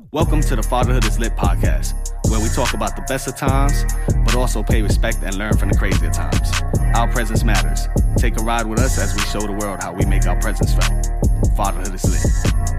Welcome to the Fatherhood is Lit podcast, where we talk about the best of times, but also pay respect and learn from the crazier times. Our presence matters. Take a ride with us as we show the world how we make our presence felt. Fatherhood is Lit.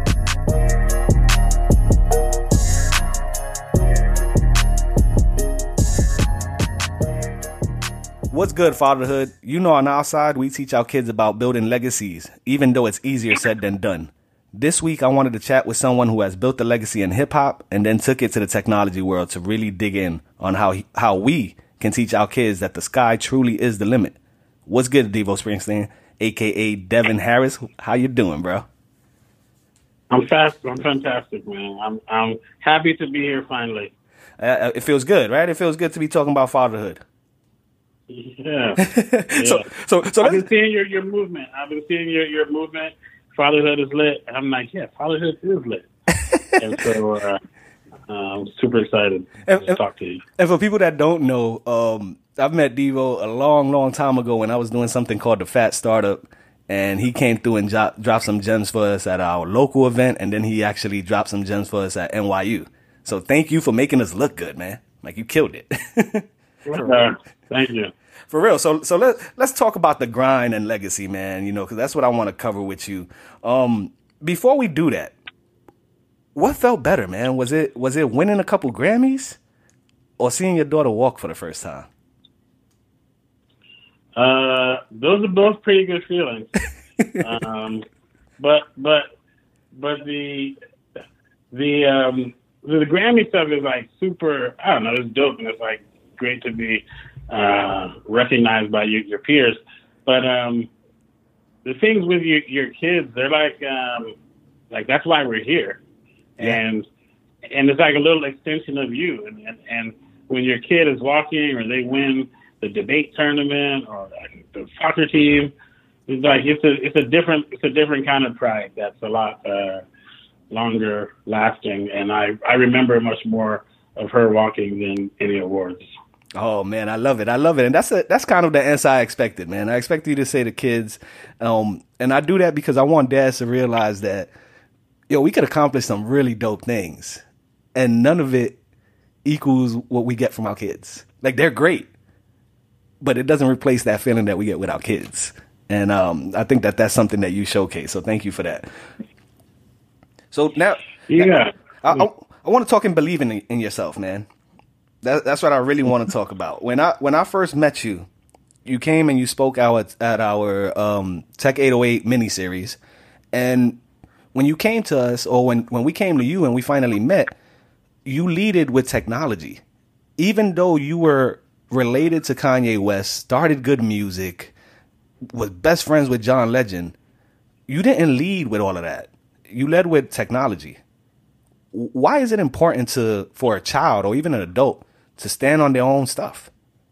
What's good, fatherhood? You know, on our side, we teach our kids about building legacies, even though it's easier said than done. This week, I wanted to chat with someone who has built a legacy in hip-hop and then took it to the technology world to really dig in on how we can teach our kids that the sky truly is the limit. What's good, Devo Springsteen, a.k.a. Devin Harris? How you doing, bro? I'm fantastic, man. I'm happy to be here finally. It feels good, right? It feels good to be talking about fatherhood. Yeah. So I've been seeing your movement. I've been seeing your movement. Fatherhood is lit. And I'm like, yeah, fatherhood is lit. And so I'm super excited to talk to you. And for people that don't know, I've met Devo a long time ago when I was doing something called the Fat Startup. And he came through and dropped some gems for us at our local event. And then he actually dropped some gems for us at NYU. So thank you for making us look good, man. Like, you killed it. Thank you. For real. So let's talk about the grind and legacy, man, you know, because that's what I want to cover with you. Before we do that, what felt better, man? Was it winning a couple Grammys or seeing your daughter walk for the first time? Those are both pretty good feelings. But the Grammy stuff is like super, I don't know, it's dope and it's like great to be recognized by your peers, but the things with your kids, they're like that's why we're here, and it's like a little extension of you. And when your kid is walking or they win the debate tournament or the soccer team, it's like it's a different kind of pride that's a lot longer lasting. And I remember much more of her walking than any awards. Oh man, I love it. And that's kind of the answer I expected, man. I expect you to say to kids, and I do that because I want dads to realize that, we could accomplish some really dope things and none of it equals what we get from our kids. Like, they're great, but it doesn't replace that feeling that we get with our kids. And I think that's something that you showcase. So thank you for that. So now, I want to talk and believe in yourself, man. That's what I really want to talk about. When I first met you, you came and you spoke at our Tech 808 miniseries, and when you came to us, or when we came to you and we finally met, you leaded with technology. Even though you were related to Kanye West, started good music, was best friends with John Legend, you didn't lead with all of that. You led with technology. Why is it important for a child or even an adult to stand on their own stuff?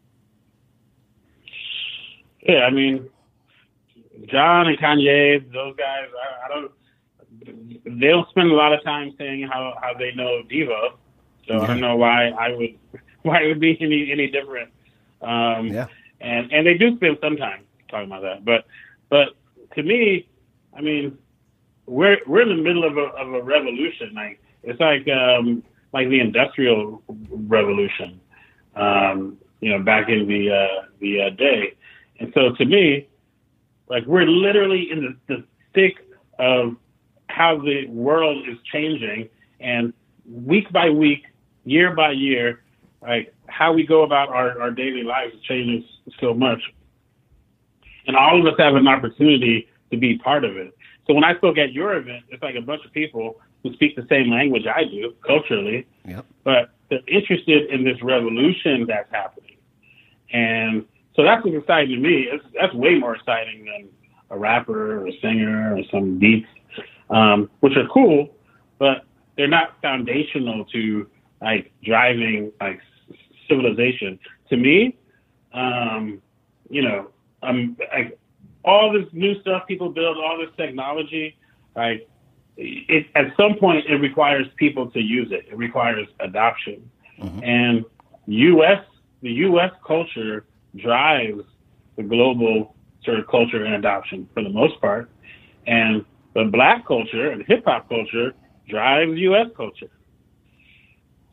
Yeah, I mean, John and Kanye, those guys, they don't spend a lot of time saying how they know Devo. So I don't know why it would be any different. And they do spend some time talking about that. But to me, I mean, we're in the middle of a revolution. Like, it's like the Industrial Revolution, back in the day. And so to me, like, we're literally in the thick of how the world is changing, and week by week, year by year, like, how we go about our daily lives is changing so much. And all of us have an opportunity to be part of it. So when I spoke at your event, it's like a bunch of people who speak the same language I do culturally, but they're interested in this revolution that's happening. And so that's what's exciting to me. That's way more exciting than a rapper or a singer or some beats, which are cool, but they're not foundational to like driving like civilization. To me, like, all this new stuff people build, all this technology, like, at some point it requires people to use it. It requires adoption. Mm-hmm. And the U.S. culture drives the global sort of culture and adoption for the most part. And the Black culture and hip hop culture drives U.S. culture.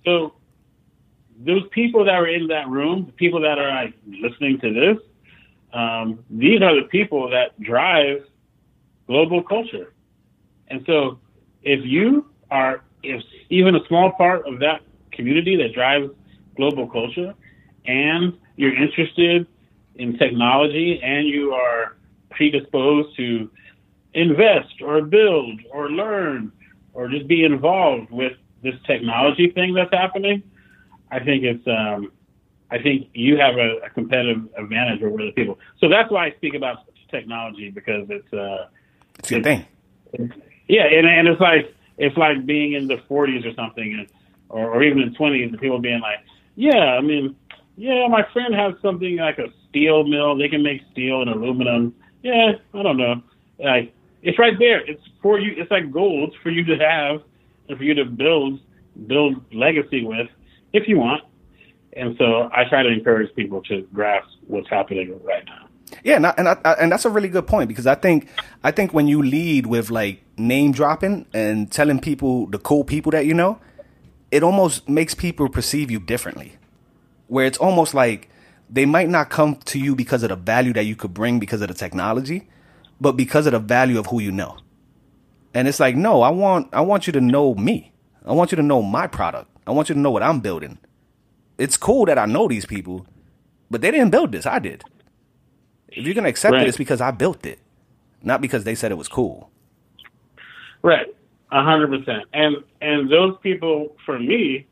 So those people that were in that room, the people that are like listening to this, these are the people that drive global culture. And so if even a small part of that community that drives global culture, and you're interested in technology and you are predisposed to invest or build or learn or just be involved with this technology thing that's happening, I think you have a competitive advantage over other people. So that's why I speak about technology, because it's your thing. Yeah, and it's like being in the 40s or something, or even in the 20s, and people being like, yeah, I mean, yeah, my friend has something like a steel mill. They can make steel and aluminum. Yeah, I don't know. Like, it's right there. It's for you. It's like gold for you to have and for you to build legacy with if you want. And so I try to encourage people to grasp what's happening right now. Yeah, and that's a really good point, because I think when you lead with like name dropping and telling people the cool people that you know, it almost makes people perceive you differently. Where it's almost like they might not come to you because of the value that you could bring because of the technology, but because of the value of who you know. And it's like, no, I want you to know me. I want you to know my product. I want you to know what I'm building. It's cool that I know these people, but they didn't build this. I did. If you're going to accept it, it's because I built it, not because they said it was cool. Right. 100%. And those people, for me,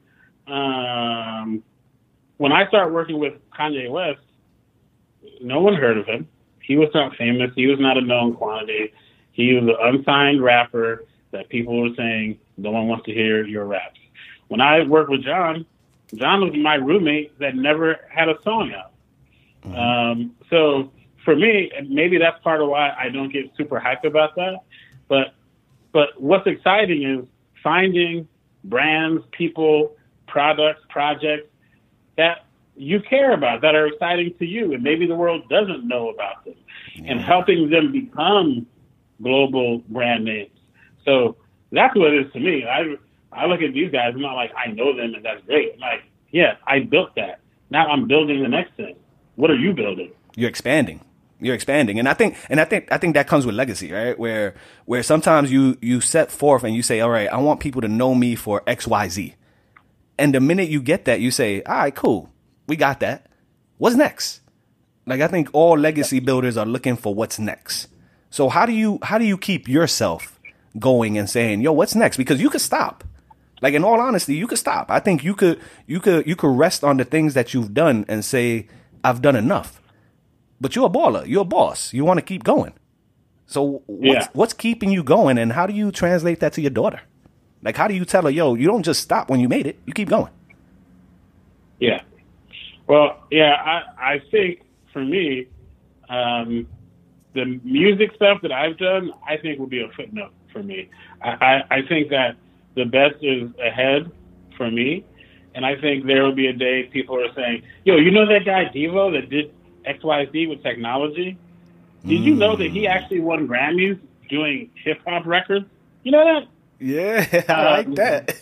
when I started working with Kanye West, no one heard of him. He was not famous. He was not a known quantity. He was an unsigned rapper that people were saying, no one wants to hear your raps. When I worked with John was my roommate that never had a song out. Mm-hmm. So for me, maybe that's part of why I don't get super hyped about that. But what's exciting is finding brands, people, products, projects that you care about, that are exciting to you, and maybe the world doesn't know about them, and helping them become global brand names. So that's what it is to me. I look at these guys, I'm not like, I know them and that's great. I'm like, yeah, I built that. Now I'm building the next thing. What are you building? You're expanding. And I think that comes with legacy, right? Where sometimes you set forth and you say, all right, I want people to know me for XYZ. And the minute you get that, you say, all right, cool. We got that. What's next? Like, I think all legacy builders are looking for what's next. So how do you keep yourself going and saying, yo, what's next? Because you could stop. Like, in all honesty, you could stop. I think you could rest on the things that you've done and say, I've done enough. But you're a baller. You're a boss. You want to keep going. So what's keeping you going, and how do you translate that to your daughter? Like, how do you tell her, yo, you don't just stop when you made it. You keep going. Yeah. Well, yeah, I think for me, the music stuff that I've done, I think will be a footnote for me. I think that the best is ahead for me. And I think there will be a day people are saying, yo, you know that guy Devo that did XYZ with technology? Did you know that he actually won Grammys doing hip-hop records? You know that? Yeah, I like that.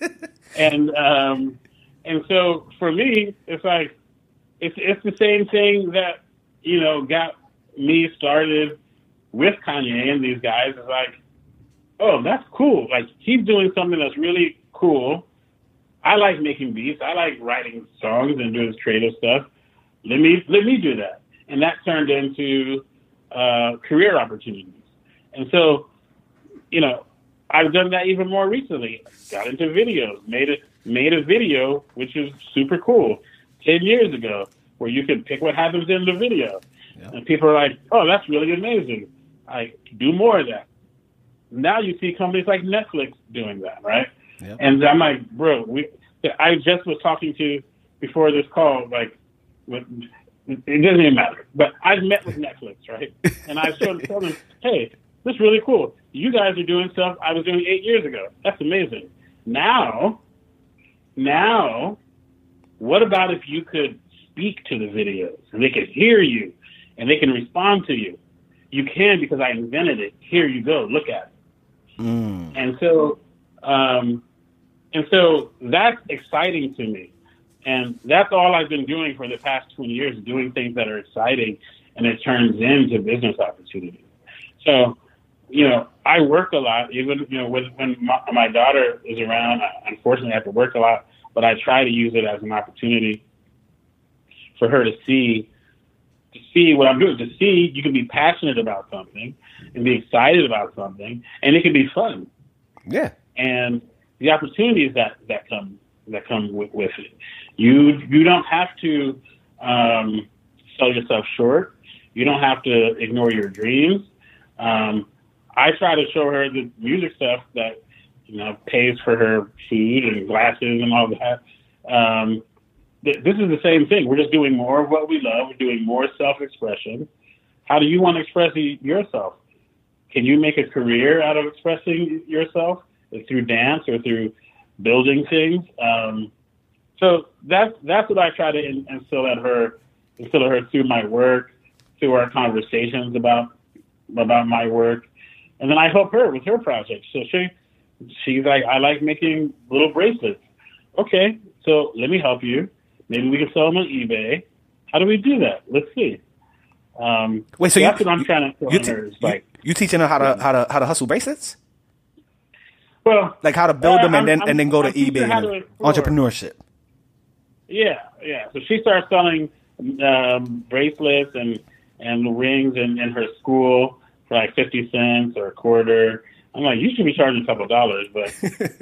And so for me, it's like, it's the same thing that, you know, got me started with Kanye and these guys. It's like, oh, that's cool. Like, he's doing something that's really cool. I like making beats. I like writing songs and doing creative stuff. Let me do that. And that turned into career opportunities. And so, you know, I've done that even more recently. Got into videos, made a video, which is super cool, 10 years ago, where you can pick what happens in the video. Yeah. And people are like, oh, that's really amazing. I do more of that. Now you see companies like Netflix doing that, right? Yep. And I'm like, bro, I just was talking to, before this call, like, it doesn't even matter. But I've met with Netflix, right? And I sort of told them, hey, this is really cool. You guys are doing stuff I was doing 8 years ago. That's amazing. Now, what about if you could speak to the videos and they could hear you and they can respond to you? You can, because I invented it. Here you go. Look at it. And so And so that's exciting to me. And that's all I've been doing for the past 20 years, doing things that are exciting, and it turns into business opportunities. So, I work a lot, even, when my daughter is around. Unfortunately, I have to work a lot, but I try to use it as an opportunity for her to see what I'm doing, to see you can be passionate about something and be excited about something, and it can be fun. Yeah. And the opportunities that come with it. You don't have to sell yourself short. You don't have to ignore your dreams. I try to show her the music stuff that pays for her food and glasses and all that. This is the same thing. We're just doing more of what we love. We're doing more self-expression. How do you want to express yourself? Can you make a career out of expressing yourself through dance or through building things? So that's what I try to instill at her through my work, through our conversations about my work, and then I help her with her projects. So she's like, I like making little bracelets. Okay, so let me help you. Maybe we can sell them on eBay. How do we do that? Let's see. Wait, so that's what I'm trying to tell her. You teaching her how to hustle bracelets? Well, like how to build them and then go to eBay and entrepreneurship. Yeah. So she starts selling bracelets and rings in her school for like 50 cents or a quarter. I'm like, you should be charging a couple of dollars, but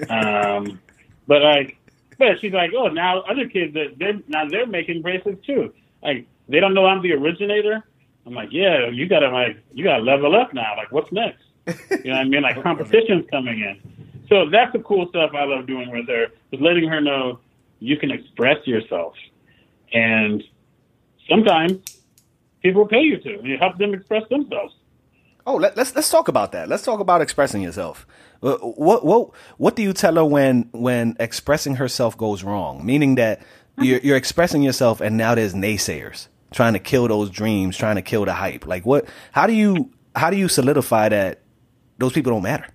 she's like, oh, now other kids they're making bracelets too. Like they don't know I'm the originator. I'm like, yeah, you gotta level up now. Like, what's next? You know what I mean? Like competition's coming in. So that's the cool stuff I love doing with her, is letting her know you can express yourself. And sometimes people will pay you to. You help them express themselves. Oh, let's talk about that. Let's talk about expressing yourself. What do you tell her when expressing herself goes wrong? Meaning that you're expressing yourself and now there's naysayers trying to kill those dreams, trying to kill the hype. Like how do you solidify that those people don't matter?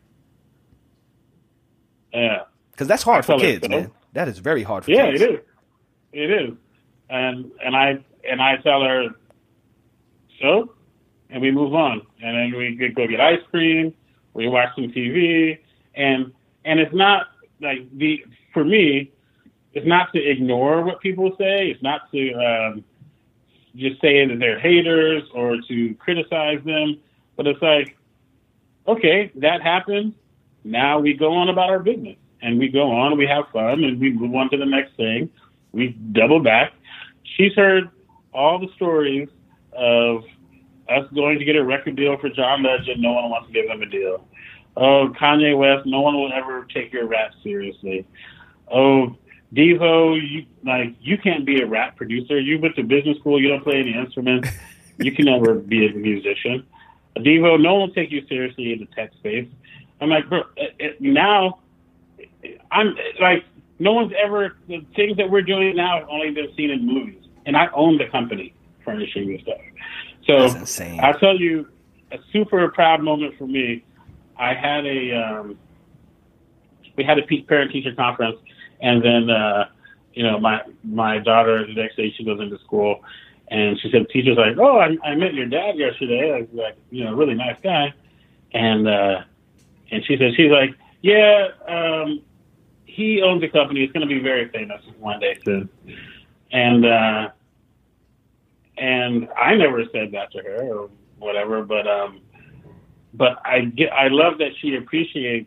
Yeah. Because that's hard for kids, man. That is very hard for kids. Yeah, it is. And I tell her, so, and we move on. And then we go get ice cream, we watch some TV, and it's not like for me, it's not to ignore what people say. It's not to just say that they're haters or to criticize them. But it's like, okay, that happened. Now we go on about our business, and we go on, we have fun, and we move on to the next thing. We double back. She's heard all the stories of us going to get a record deal for John Legend. No one wants to give him a deal. Oh, Kanye West, no one will ever take your rap seriously. Oh, Devo, you can't be a rap producer. You went to business school. You don't play any instruments. You can never be a musician. Devo, no one will take you seriously in the tech space. I'm like, bro, now I'm like, no one's ever, the things that we're doing now have only been seen in movies. And I own the company furnishing this stuff. So that's insane. I'll tell you a super proud moment for me. I had we had a parent-teacher conference, and then, my daughter, the next day she goes into school, and she said, the teacher's like, oh, I met your dad yesterday. I was like, really nice guy. And she said, she's like, yeah, he owns a company. It's going to be very famous one day soon. And I never said that to her or whatever, but I love that she appreciates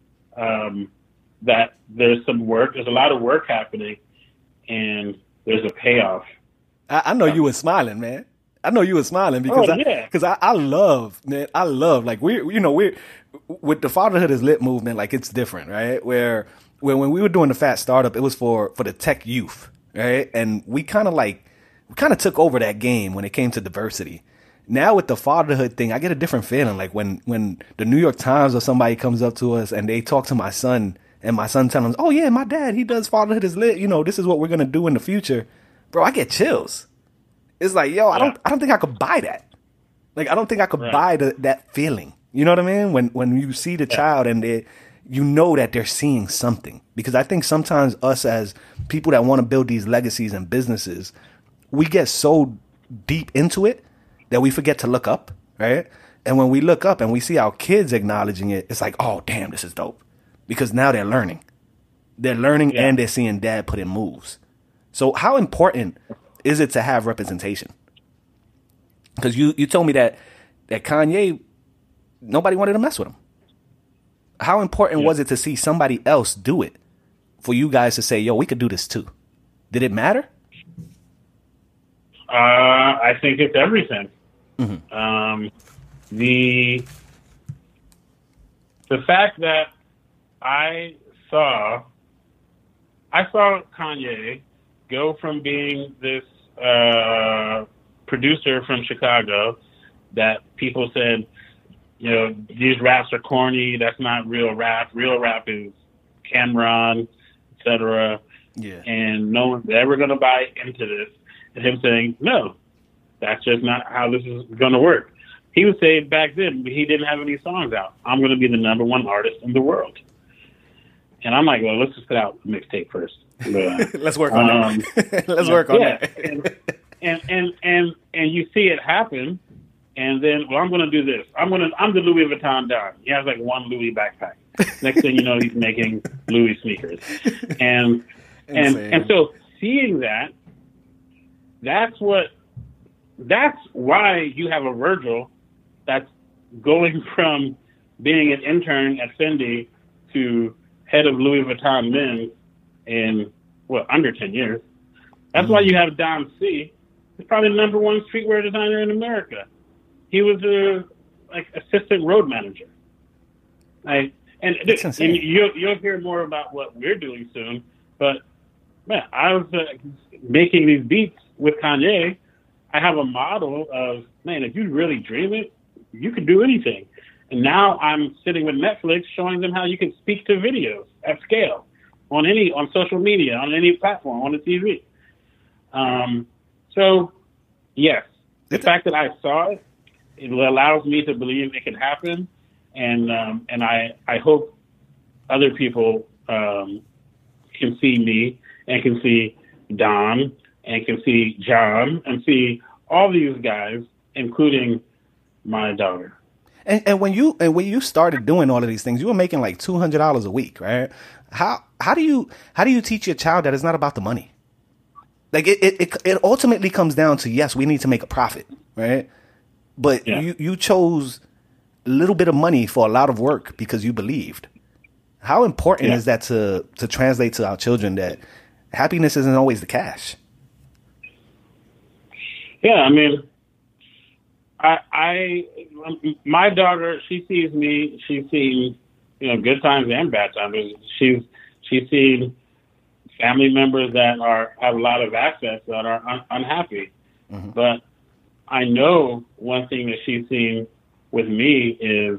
that there's some work. There's a lot of work happening, and there's a payoff. I know you were smiling, man. I know you were smiling because I love like we're with the Fatherhood is Lit movement. Like it's different, right? Where when we were doing the Fat Startup, it was for the tech youth, right? And we kind of took over that game when it came to diversity. Now with the fatherhood thing, I get a different feeling. Like when the New York Times or somebody comes up to us and they talk to my son, and my son tells them, oh yeah, my dad, he does Fatherhood is Lit. This is what we're going to do in the future. Bro, I get chills. It's like, yo, I don't think I could buy that. Like, I don't think I could buy that feeling. You know what I mean? When you see the child and you know that they're seeing something. Because I think sometimes us as people that want to build these legacies and businesses, we get so deep into it that we forget to look up, right? And when we look up and we see our kids acknowledging it, it's like, oh, damn, this is dope. Because now they're learning. They're learning and they're seeing dad put in moves. So how important is it to have representation? Because you told me that Kanye, nobody wanted to mess with him. How important was it to see somebody else do it for you guys to say, yo, we could do this too? Did it matter? I think it's everything. Mm-hmm. The fact that I saw Kanye go from being this producer from Chicago that people said, you know, these raps are corny. That's not real rap. Real rap is Cameron, etc. Yeah. And no one's ever going to buy into this. And him saying, no, that's just not how this is going to work. He would say back then he didn't have any songs out. I'm going to be the #1 artist in the world. And I'm like, well, let's just put out a mixtape first. Let's work on that. Let's work on that. And you see it happen. And then, well, I'm going to do this. I'm the Louis Vuitton Don. He has like one Louis backpack. Next thing you know, he's making Louis sneakers. And so seeing that, that's why you have a Virgil that's going from being an intern at Fendi to head of Louis Vuitton men's in, under 10 years. That's why you have Don C. He's probably the #1 streetwear designer in America. He was a assistant road manager. And you'll hear more about what we're doing soon. But man, I was making these beats with Kanye. I have a model of, man, if you really dream it, you can do anything. And now I'm sitting with Netflix showing them how you can speak to videos at scale on social media, on any platform, on the TV. So yes, the fact that I saw it, it allows me to believe it can happen. And I hope other people can see me and can see Don and can see John and see all these guys, including my daughter. And when you started doing all of these things, you were making like $200 a week, right? How do you teach your child that it's not about the money? Like it ultimately comes down to, yes, we need to make a profit, right? But you chose a little bit of money for a lot of work because you believed. How important is that to translate to our children that happiness isn't always the cash? Yeah, I mean, my daughter, she sees me. She's seen, good times and bad times. She's seen family members that have a lot of assets that are unhappy. Mm-hmm. But I know one thing that she's seen with me is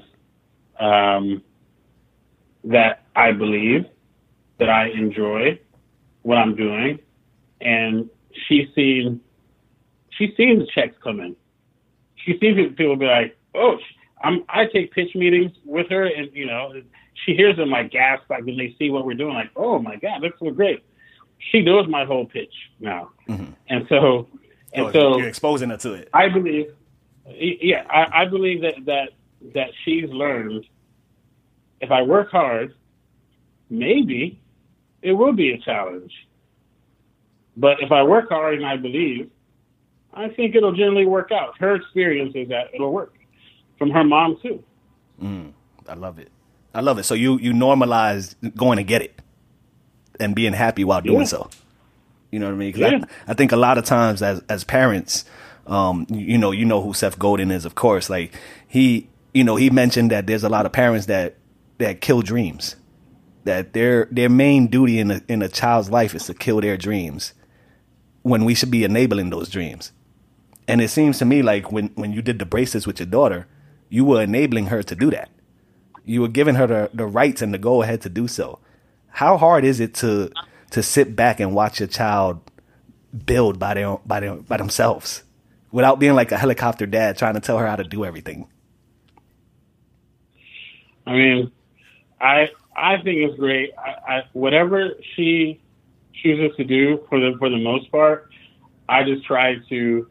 that I believe, that I enjoy what I'm doing, and she's seen the checks come in. She's seen people be like, "Oh, I take pitch meetings with her," and she hears them like gasp, like when they see what we're doing, like, "Oh my God, that's so great." She knows my whole pitch now, mm-hmm. and so you're exposing her to it. I believe, I believe that she's learned. If I work hard, maybe it will be a challenge. But if I work hard and I believe, I think it'll generally work out. Her experience is that it'll work. From her mom, too. I love it. So you normalize going to get it and being happy while doing so. You know what I mean? 'Cause I think a lot of times as parents, you know who Seth Godin is, of course. Like he mentioned that there's a lot of parents that kill dreams. That their main duty in a child's life is to kill their dreams, when we should be enabling those dreams. And it seems to me like when you did the bracelets with your daughter, you were enabling her to do that. You were giving her the rights and the go ahead to do so. How hard is it to sit back and watch your child build by themselves without being like a helicopter dad trying to tell her how to do everything? I mean, I think it's great. Whatever she chooses to do for the most part, I try to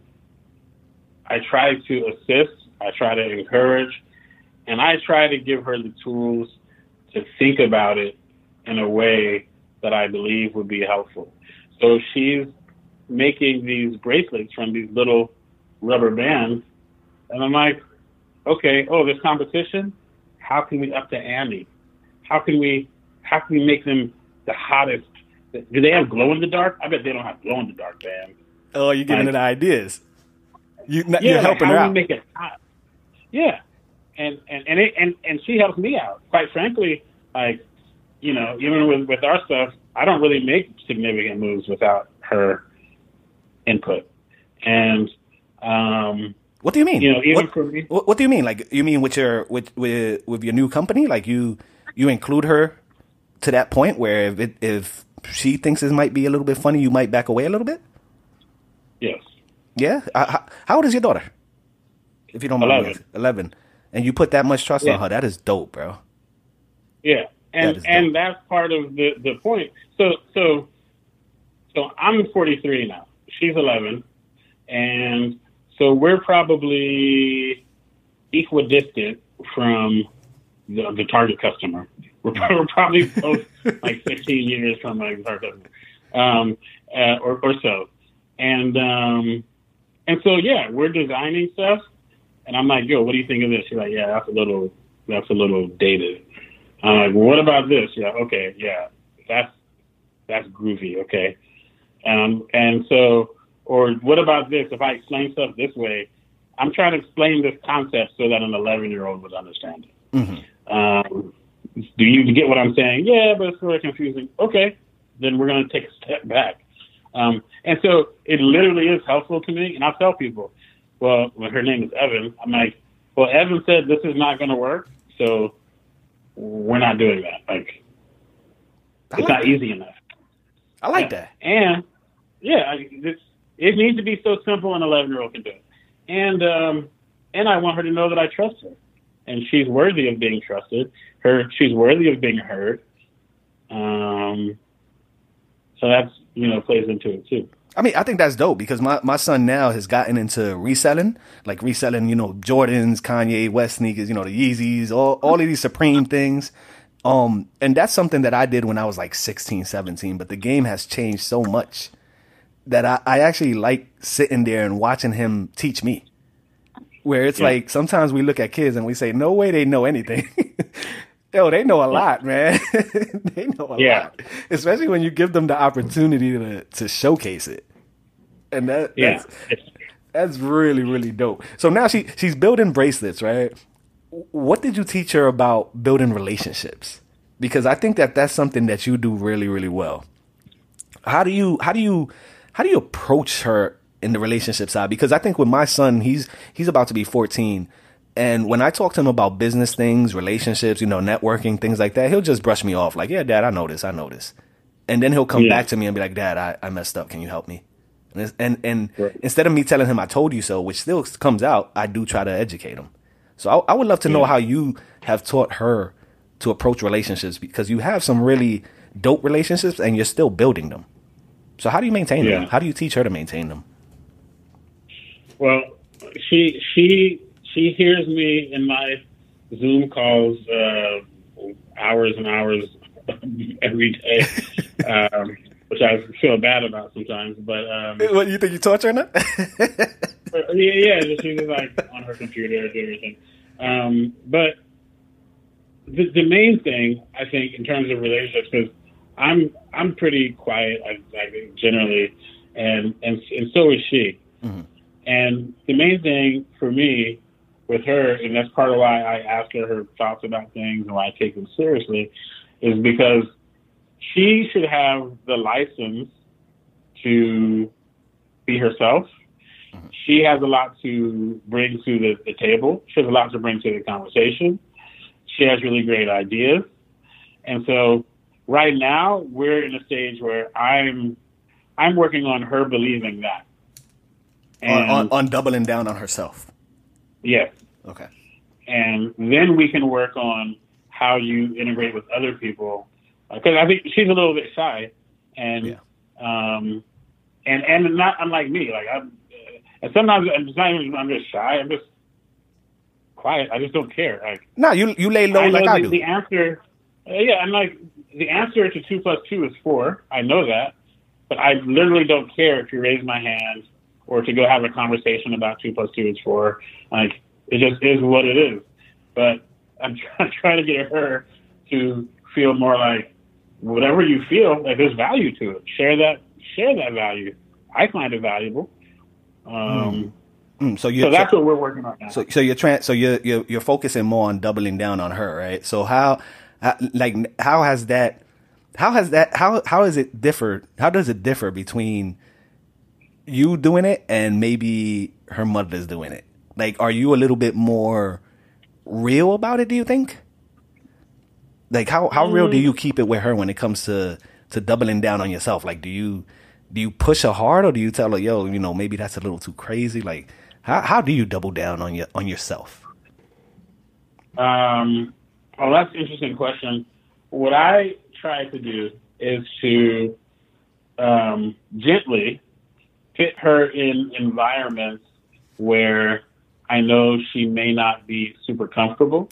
assist. I try to encourage, and I try to give her the tools to think about it in a way that I believe would be helpful. So she's making these bracelets from these little rubber bands, and I'm like, okay, there's competition. How can we up the ante? How can we make them the hottest? Do they have glow in the dark? I bet they don't have glow in the dark bands. Oh, you're giving it ideas. You're like helping her how out. We make it hot? Yeah, and she helps me out. Quite frankly, like, even with our stuff, I don't really make significant moves without her input. And what do you mean? Even for me, what do you mean? Like, you mean with your new company? Like you include her to that point where if she thinks it might be a little bit funny, you might back away a little bit? Yes. Yeah? How old is your daughter? If you don't mind. 11. 11. And you put that much trust on her. That is dope, bro. Yeah. And that's part of the point. So I'm 43 now. She's 11. And so we're probably equidistant from the target customer. We're probably both like 15 years from my target customer, or so. And so, yeah, we're designing stuff. And I'm like, yo, what do you think of this? She's like, yeah, that's a little dated. I'm like, well, what about this? Yeah, okay, yeah, that's groovy, okay. And so, or what about this? If I explain stuff this way, I'm trying to explain this concept so that an 11-year-old would understand it. Mm-hmm. Do you get what I'm saying? Yeah, but it's sort of confusing. Okay, then we're going to take a step back. And so it literally is helpful to me. And I'll tell people, well, when her name is Evan, I'm like, well, Evan said this is not going to work, so we're not doing that. Like, it's not easy enough. I like that. And, yeah, it needs to be so simple an 11-year-old can do it. And I want her to know that I trust her. And she's worthy of being trusted. She's worthy of being heard. So that's, plays into it too. I mean, I think that's dope because my son now has gotten into reselling, Jordans, Kanye West sneakers, the Yeezys, all of these Supreme things. And that's something that I did when I was like 16, 17, but the game has changed so much that I actually like sitting there and watching him teach me. Where it's like, sometimes we look at kids and we say, no way they know anything. Yo, they know a lot, man. They know a lot. Especially when you give them the opportunity to showcase it. And that's really, really dope. So now she's building bracelets, right? What did you teach her about building relationships? Because I think that's something that you do really, really well. How do you approach her in the relationship side? Because I think with my son, he's about to be 14. And when I talk to him about business things, relationships, networking, things like that, he'll just brush me off like, yeah, Dad, I know this. And then he'll come back to me and be like, Dad, I messed up. Can you help me? And right. Instead of me telling him I told you so, which still comes out, I do try to educate him. So I would love to know how you have taught her to approach relationships, because you have some really dope relationships and you're still building them. So how do you maintain them? How do you teach her to maintain them? Well, she hears me in my Zoom calls hours and hours every day, which I feel bad about sometimes. But what, you think you taught her now? yeah, she's just like on her computer doing everything. But the main thing, I think, in terms of relationships, because I'm pretty quiet, I think, generally, and so is she. Mm-hmm. And the main thing for me with her, and that's part of why I ask her thoughts about things and why I take them seriously, is because she should have the license to be herself. Mm-hmm. She has a lot to bring to the table. She has a lot to bring to the conversation. She has really great ideas. And so right now we're in a stage where I'm working on her believing that. On doubling down on herself. Yes. Okay. And then we can work on how you integrate with other people. Because I think she's a little bit shy, and and not unlike me. Like and sometimes it's not even I'm just shy. I'm just quiet. I just don't care. Like no, you lay low like I do. The answer, and like the answer to 2 + 2 is 4. I know that, but I literally don't care if you raise my hand or to go have a conversation about 2 + 2 is 4. Like it just is what it is. But I'm trying to get her to feel more like whatever you feel, like there's value to it. Share that value. I find it valuable. So that's what we're working on now. So you're focusing more on doubling down on her, right? So how does it differ between you doing it and maybe her mother's doing it? Like, are you a little bit more real about it, do you think? Like how real do you keep it with her when it comes to doubling down on yourself? Like do you push her hard, or do you tell her, yo, maybe that's a little too crazy? Like how do you double down on yourself? Oh, that's an interesting question. What I try to do is to gently fit her in environments where I know she may not be super comfortable,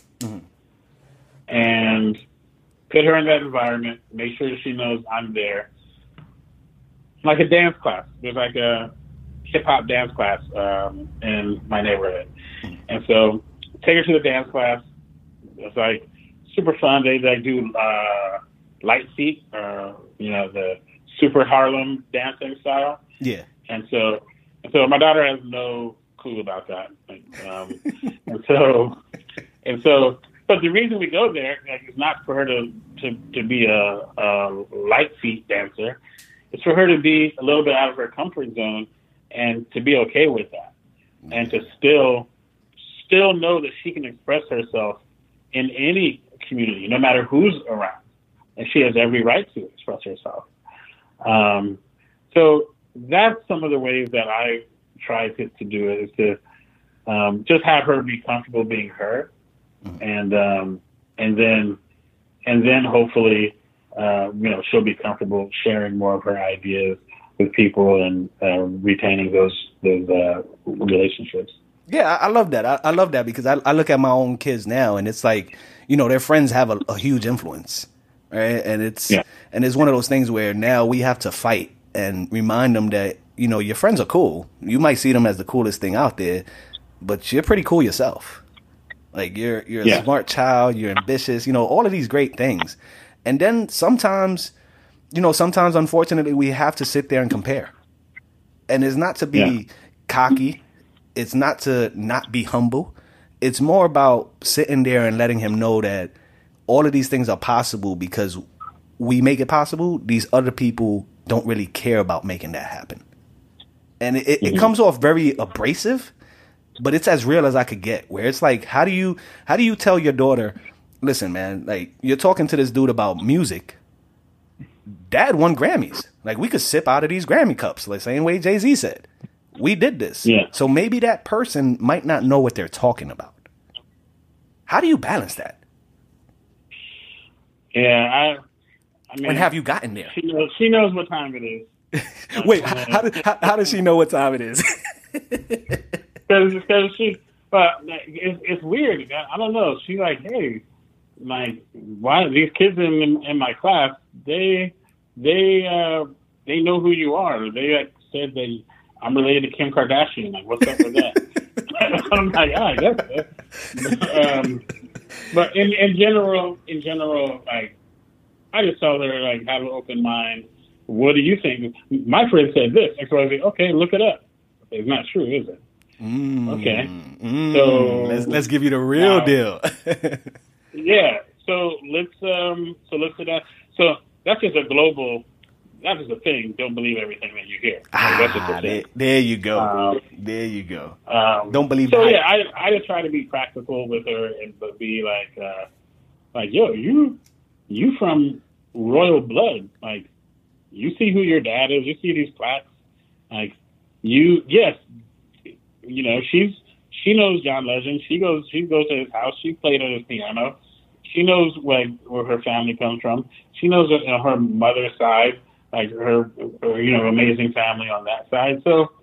and put her in that environment, make sure she knows I'm there. Like a dance class. There's like a hip-hop dance class in my neighborhood. And so take her to the dance class. It's like super fun. They do light feet, the super Harlem dancing style. Yeah. And so my daughter has no clue about that. But the reason we go there is not for her to be a light feet dancer. It's for her to be a little bit out of her comfort zone and to be okay with that, and to still know that she can express herself in any community, no matter who's around, and she has every right to express herself. So that's some of the ways that I try to do it, is to just have her be comfortable being her. And then hopefully, she'll be comfortable sharing more of her ideas with people and retaining those relationships. Yeah, I love that. I love that because I look at my own kids now, and it's like, their friends have a huge influence, right? And it's one of those things where now we have to fight and remind them that, your friends are cool. You might see them as the coolest thing out there, but you're pretty cool yourself. Like you're a smart child, you're ambitious, all of these great things. And then sometimes unfortunately we have to sit there and compare. And it's not to be cocky. It's not to not be humble. It's more about sitting there and letting him know that all of these things are possible because we make it possible. These other people don't really care about making that happen. And it comes off very abrasive, but it's as real as I could get, where it's like, how do you tell your daughter, listen, man, like you're talking to this dude about music. Dad won Grammys. Like we could sip out of these Grammy cups, like same way Jay-Z said. We did this. Yeah. So maybe that person might not know what they're talking about. How do you balance that? Yeah, I mean, and have you gotten there? She knows what time it is. Wait, how does she know what time it is? Because it's weird. I don't know. She's like, hey, like, why these kids in my class? They know who you are. They said that I'm related to Kim Kardashian. Like, what's up with that? I'm like, I guess so. But in general, like, I just tell her, like, have an open mind. What do you think? My friend said this. And so I was like, okay, look it up. It's not true, is it? Okay. So let's give you the real deal. Yeah. So let's at that. So that's just a global. That is a thing. Don't believe everything that you hear. That's just a thing. There you go. There you go. Don't believe. So yeah, I just try to be practical with her and but be like, yo, you from royal blood. Like, you see who your dad is. You see these plaques. Like, yes, she knows John Legend. She goes to his house. She played on his piano. she knows like where her family comes from. She knows her mother's side, like her amazing family on that side. So,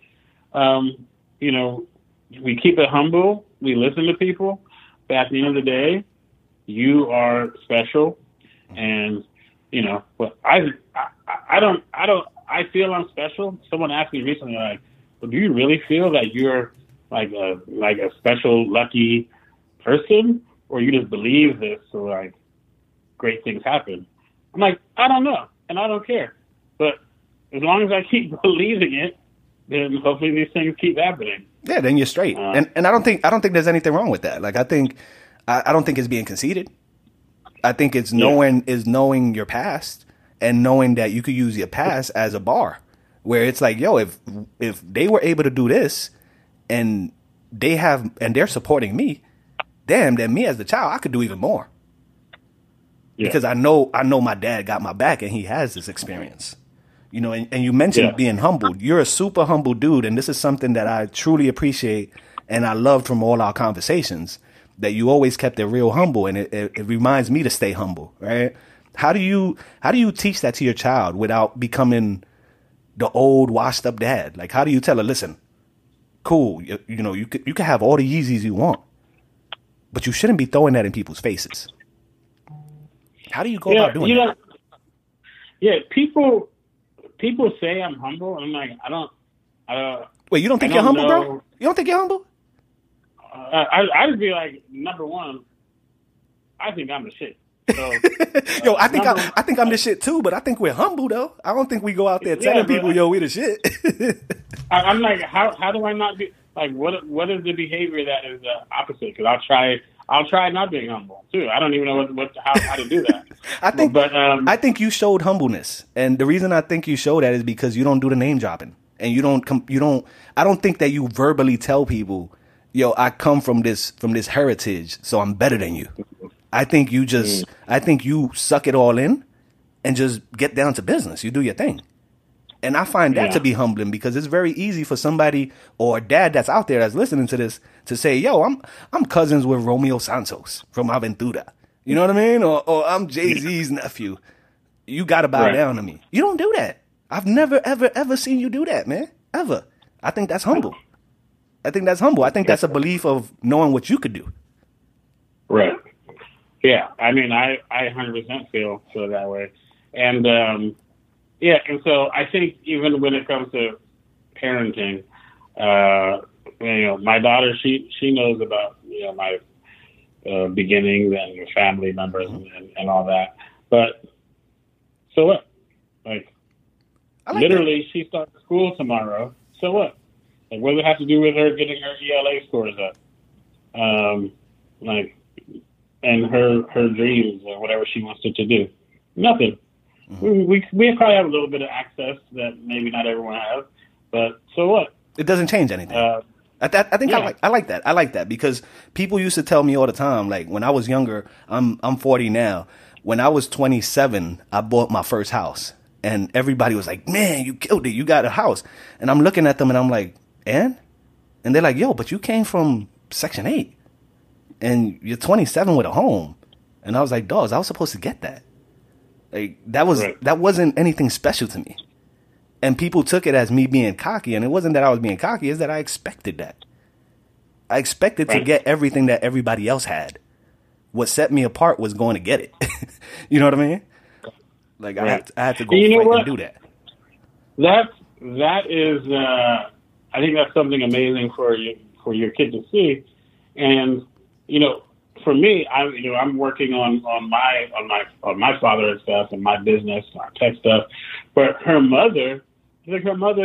we keep it humble. We listen to people. But at the end of the day, you are special, and but I feel I'm special. Someone asked me recently, like, well, do you really feel that you're like a special, lucky person, or you just believe this so like great things happen? I'm like, I don't know, and I don't care. But as long as I keep believing it, then hopefully these things keep happening. Yeah, then you're straight. And I don't think there's anything wrong with that. Like I don't think it's being conceited. I think it's knowing your past and knowing that you could use your past as a bar, where it's like, yo, if they were able to do this and they're supporting me, damn, then me as the child, I could do even more. Yeah. Because I know my dad got my back and he has this experience. And you mentioned being humble. You're a super humble dude, and this is something that I truly appreciate and I loved from all our conversations, that you always kept it real humble, and it reminds me to stay humble, right? How do you teach that to your child without becoming the old washed up dad? Like, how do you tell her, listen, cool, you can have all the Yeezys you want, but you shouldn't be throwing that in people's faces. How do you go about doing that? Yeah, people say I'm humble, and I'm like, I don't. Wait, you don't think you're humble, bro? You don't think you're humble? I just be like, number one, I think I'm the shit. So, yo, I think I'm the shit too, but I think we're humble though. I don't think we go out there telling people, yo, we the shit. I'm like, how do I not be like? What is the behavior that is the opposite? Because I'll try not being humble too. I don't even know how to do that. I think you showed humbleness, and the reason I think you show that is because you don't do the name dropping, and you don't. I don't think that you verbally tell people, yo, I come from this heritage, so I'm better than you. I think you suck it all in and just get down to business. You do your thing. And I find that to be humbling, because it's very easy for somebody or a dad that's out there that's listening to this to say, yo, I'm cousins with Romeo Santos from Aventura. You know what I mean? Or I'm Jay-Z's nephew. You got to bow down to me. You don't do that. I've never, ever, ever seen you do that, man. Ever. I think that's humble. I think that's a belief of knowing what you could do. Right. Yeah. I mean, I 100% feel that way. And, and so I think even when it comes to parenting, my daughter, she knows about, my beginnings and family members and all that. But so what? Like, literally, she starts school tomorrow. So what? Like, what does it have to do with her getting her ELA scores up? And her dreams or whatever she wants to do? Nothing. Mm-hmm. We probably have a little bit of access that maybe not everyone has, but so what? It doesn't change anything. I think I like that. I like that because people used to tell me all the time, like when I was younger, I'm 40 now. When I was 27, I bought my first house, and everybody was like, "Man, you killed it! You got a house." And I'm looking at them, and I'm like, "And?" And they're like, "Yo, but you came from Section 8, and you're 27 with a home." And I was like, "Dogs, I was supposed to get that. Like that wasn't anything special to me." And people took it as me being cocky, and it wasn't that I was being cocky; it's that I expected that. I expected to get everything that everybody else had. What set me apart was going to get it. You know what I mean? Like I had to go fight and do that. That is, I think that's something amazing for your kid to see, and for me, I'm working on my father and stuff and my business, our tech stuff. But her mother, she's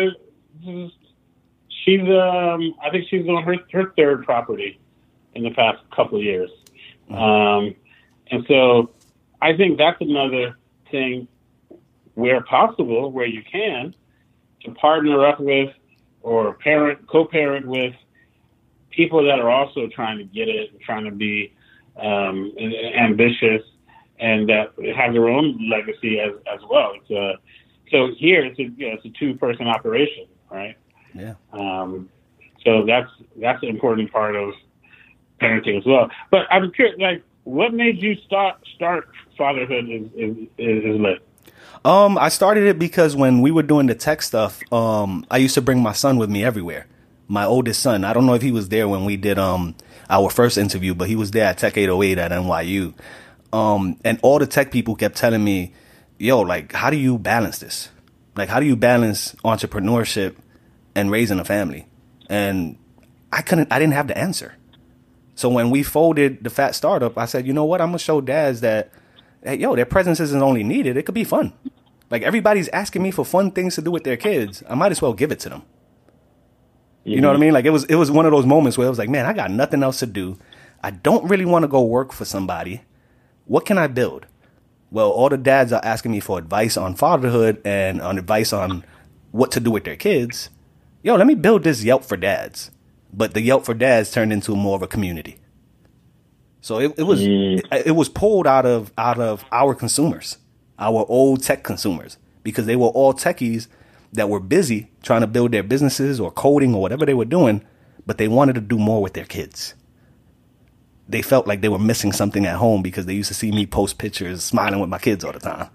I think she's on her third property in the past couple of years. And so I think that's another thing where possible, where you can, to partner up with or co-parent with people that are also trying to get it, trying to be ambitious, and that have their own legacy as well. So here it's a two-person operation, right? Yeah. So that's an important part of parenting as well. But I'm curious, like, what made you start fatherhood is lit? I started it because when we were doing the tech stuff, I used to bring my son with me everywhere. My oldest son. I don't know if he was there when we did our first interview, but he was there at Tech 808 at NYU. And all the tech people kept telling me, yo, like, how do you balance this? Like, how do you balance entrepreneurship and raising a family? And I didn't have the answer. So when we folded the Fat Startup, I said, you know what? I'm going to show dads that, hey, yo, their presence isn't only needed. It could be fun. Like, everybody's asking me for fun things to do with their kids. I might as well give it to them. You know what I mean? Like, it was one of those moments where it was like, man, I got nothing else to do. I don't really want to go work for somebody. What can I build? Well, all the dads are asking me for advice on fatherhood and on advice on what to do with their kids. Yo, let me build this Yelp for dads. But the Yelp for dads turned into more of a community. So it was pulled out of our consumers, our old tech consumers, because they were all techies that were busy trying to build their businesses or coding or whatever they were doing, but they wanted to do more with their kids. They felt like they were missing something at home because they used to see me post pictures smiling with my kids all the time.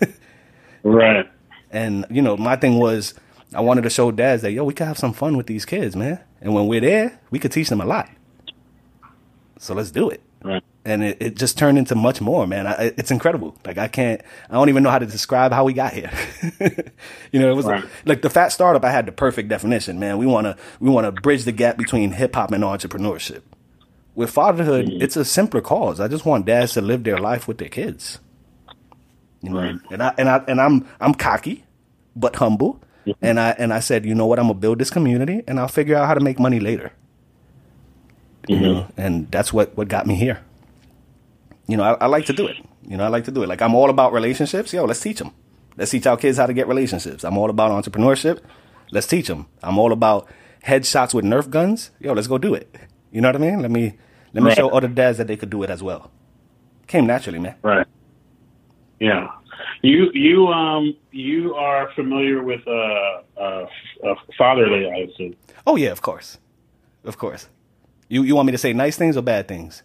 Right. And, you know, my thing was I wanted to show dads that, yo, we could have some fun with these kids, man. And when we're there, we could teach them a lot. So let's do it. Right. And it just turned into much more, man. It's incredible. Like, I don't even know how to describe how we got here. You know, it was right. like the Fat Startup. I had the perfect definition, man. We want to bridge the gap between hip hop and entrepreneurship. With fatherhood, it's a simpler cause. I just want dads to live their life with their kids. You know, right. and I'm cocky, but humble. And I said, you know what? I'm gonna build this community, and I'll figure out how to make money later. You know, and that's what got me here. You know, I like to do it. You know, I like to do it. Like, I'm all about relationships. Yo, let's teach them. Let's teach our kids how to get relationships. I'm all about entrepreneurship. Let's teach them. I'm all about headshots with Nerf guns. Yo, let's go do it. You know what I mean? Let me right. show other dads that they could do it as well. Came naturally, man. Right. Yeah. You are familiar with Fatherly, I assume. Oh yeah, of course. Of course. You want me to say nice things or bad things?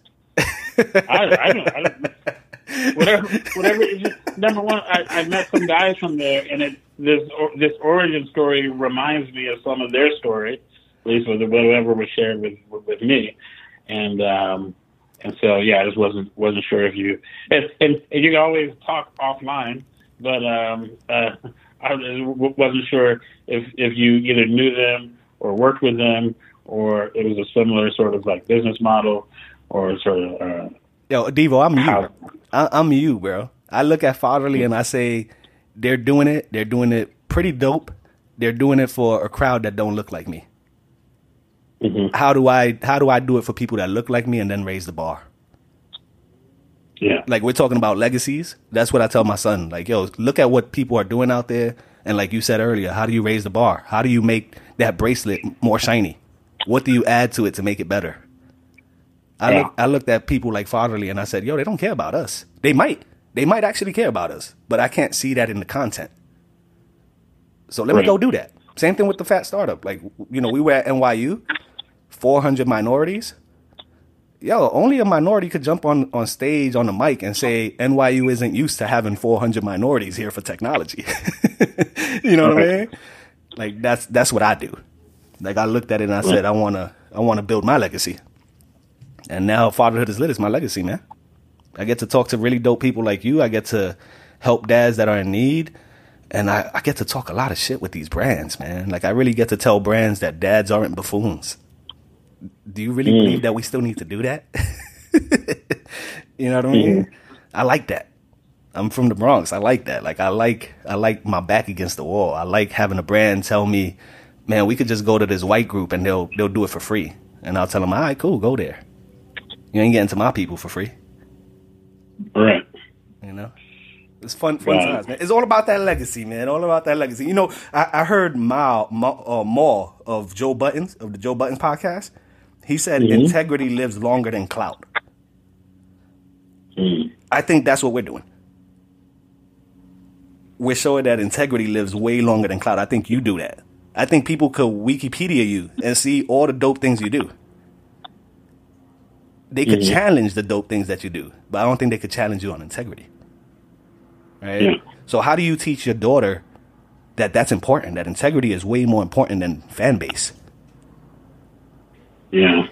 I don't whatever. Number one, I met some guys from there, and this origin story reminds me of some of their story, at least with whatever was shared with me, and so yeah, I just wasn't sure if you and you can always talk offline, but I wasn't sure if you either knew them or worked with them, or it was a similar sort of like business model. Or sort of, yo, Devo, I'm you. I'm you, bro. I look at Fatherly and I say, they're doing it. They're doing it pretty dope. They're doing it for a crowd that don't look like me. Mm-hmm. How do I do it for people that look like me and then raise the bar? Yeah. Like, we're talking about legacies. That's what I tell my son. Like, yo, look at what people are doing out there. And like you said earlier, how do you raise the bar? How do you make that bracelet more shiny? What do you add to it to make it better? I looked at people like Fatherly and I said, yo, they don't care about us. They might actually care about us, but I can't see that in the content. So let me go do that. Same thing with the Fat Startup. Like, you know, we were at NYU, 400 minorities. Yo, only a minority could jump on stage on the mic and say NYU isn't used to having 400 minorities here for technology. You know what I mean? Like, that's what I do. Like, I looked at it and I said, I wanna build my legacy. And now Fatherhood is Lit is my legacy, man. I get to talk to really dope people like you. I get to help dads that are in need. And I get to talk a lot of shit with these brands, man. Like, I really get to tell brands that dads aren't buffoons. Do you really believe that we still need to do that? You know what I mean? I like that. I'm from the Bronx. I like that. Like, I like my back against the wall. I like having a brand tell me, man, we could just go to this white group and they'll do it for free. And I'll tell them, all right, cool, go there. You ain't getting to my people for free. Right. You know? It's fun times, man. It's all about that legacy, man. All about that legacy. You know, I heard Maul of Joe Buttons, of the Joe Buttons podcast. He said integrity lives longer than clout. I think that's what we're doing. We're showing that integrity lives way longer than clout. I think you do that. I think people could Wikipedia you and see all the dope things you do. they could challenge the dope things that you do, but I don't think they could challenge you on integrity. Right? Yeah. So how do you teach your daughter that that's important, that integrity is way more important than fan base? Yeah.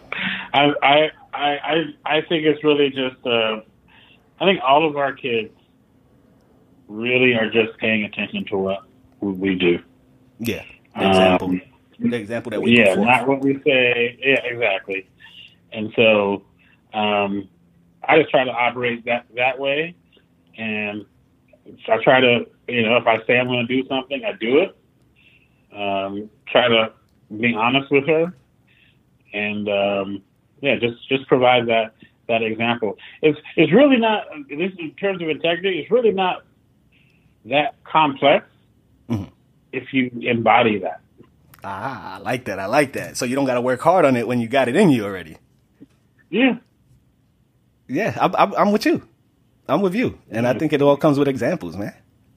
I think it's really just, I think all of our kids really are just paying attention to what we do. Yeah. The example that we do. Yeah, not what we say. Yeah, exactly. And so I just try to operate that way. And so I try to, if I say I'm going to do something, I do it. Try to be honest with her. And, just provide that example. It's really not, this in terms of integrity, it's really not that complex if you embody that. I like that. So you don't got to work hard on it when you got it in you already. Yeah. Yeah, I'm with you. I'm with you. And I think it all comes with examples, man.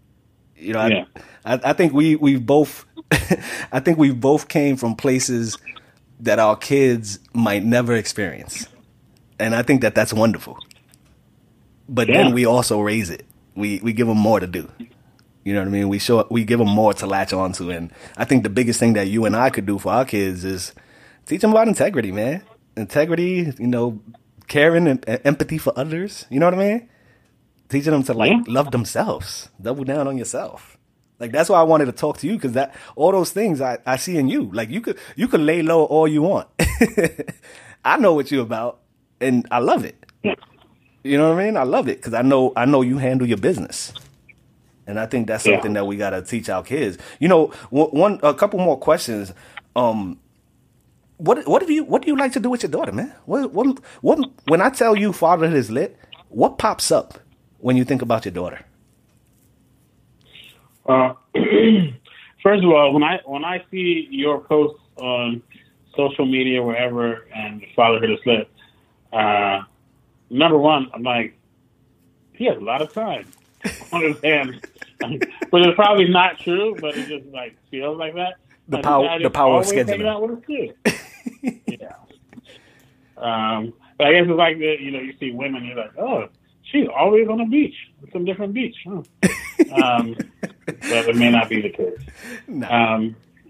I think we both, I think we both came from places that our kids might never experience. And I think that that's wonderful. But then we also raise it. We give them more to do. You know what I mean? We give them more to latch on to. And I think the biggest thing that you and I could do for our kids is teach them about integrity, man. Integrity, caring and empathy for others. You know what I mean? Teaching them to love themselves. Double down on yourself. Like, that's why I wanted to talk to you, because that all those things I see in you. Like, you could lay low all you want. I know what you're about, and I love it. You know what I mean? I love it because I know you handle your business. And I think that's something that we got to teach our kids. A couple more questions. What do you like to do with your daughter, man? What when I tell you fatherhood is lit, what pops up when you think about your daughter? First of all, when I see your posts on social media, wherever, and fatherhood is lit, number one, I'm like, he has a lot of time on his hands. But it's probably not true, but it just feels like that. The power of scheduling. Out with his kids. Yeah. But I guess it's like you see women, you're like, oh, she's always on a beach, some different beach. Huh? But it may not be the case. No.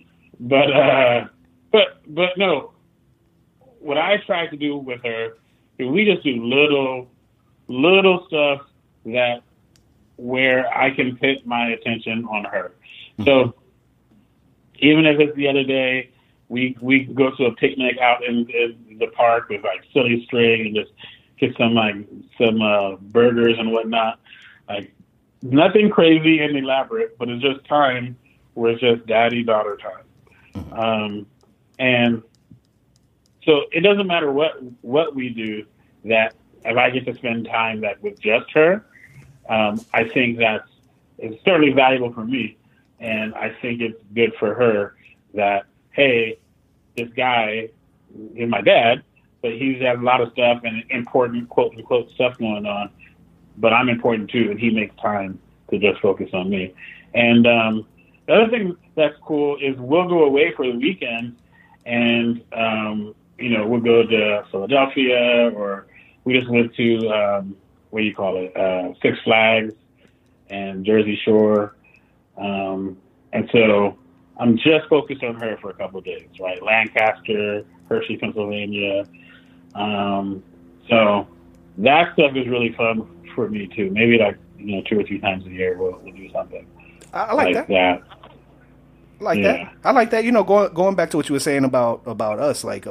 But no. What I try to do with her is we just do little stuff where I can put my attention on her. So even if it's the other day, we go to a picnic out in the park with silly string and just get some burgers and whatnot. Nothing crazy and elaborate, but it's just time where it's just daddy-daughter time. And so it doesn't matter what we do, that if I get to spend time with just her, I think it's certainly valuable for me. And I think it's good for her that, hey, this guy is my dad, but he has a lot of stuff and important quote unquote stuff going on, but I'm important too, and he makes time to just focus on me. And the other thing that's cool is we'll go away for the weekend, and we'll go to Philadelphia, or we just went to Six Flags and Jersey Shore, and so I'm just focused on her for a couple of days, right? Lancaster, Hershey, Pennsylvania. So that stuff is really fun for me too. Maybe 2 or 3 times a year we'll do something. I like that. I like that. I like that. Going back to what you were saying about us, I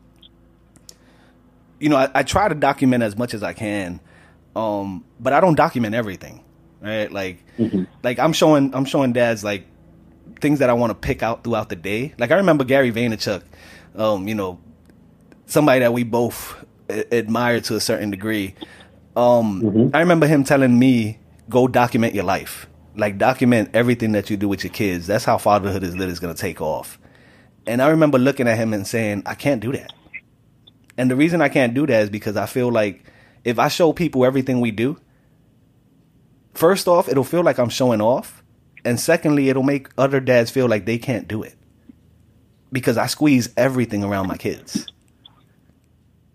try to document as much as I can, but I don't document everything, right? I'm showing dads things that I want to pick out throughout the day. I remember Gary Vaynerchuk, somebody that we both admire to a certain degree. I remember him telling me, go document your life. Document everything that you do with your kids. That's how fatherhood is lit is going to take off. And I remember looking at him and saying, I can't do that. And the reason I can't do that is because I feel like if I show people everything we do, first off, it'll feel like I'm showing off. And secondly, it'll make other dads feel like they can't do it because I squeeze everything around my kids.